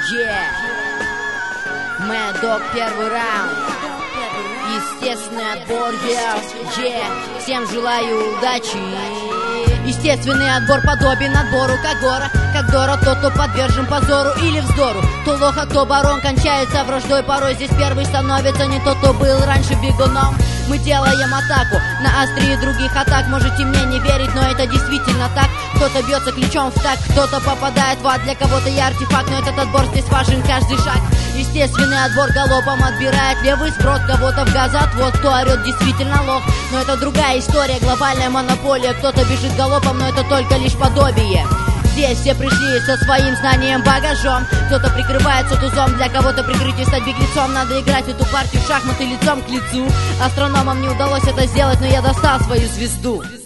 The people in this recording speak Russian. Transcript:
Мэддок, первый раунд. Естественный отбор, всем желаю удачи. Естественный отбор подобен отбору Кагора. Как Дора, тот, кто подвержен позору или вздору. То лоха, кто барон, кончается враждой. Порой здесь первый становится не тот, кто был раньше бегуном. Мы делаем атаку на острие других атак. Можете мне не верить, но это действительно так. Кто-то бьется ключом в так, кто-то попадает в ад. Для кого-то я артефакт, но этот отбор здесь важен каждый шаг. Естественный отбор галопом отбирает левый сброд. Кого-то в газоотвод, кто орет, действительно лох. Но это другая история, глобальная монополия. Кто-то бежит галопом, но это только лишь подобие. Здесь все пришли со своим знанием, багажом. Кто-то прикрывается тузом, для кого-то прикрытие стать беглецом. Надо играть в эту партию в шахматы лицом к лицу. Астрономам не удалось это сделать, но я достал свою звезду.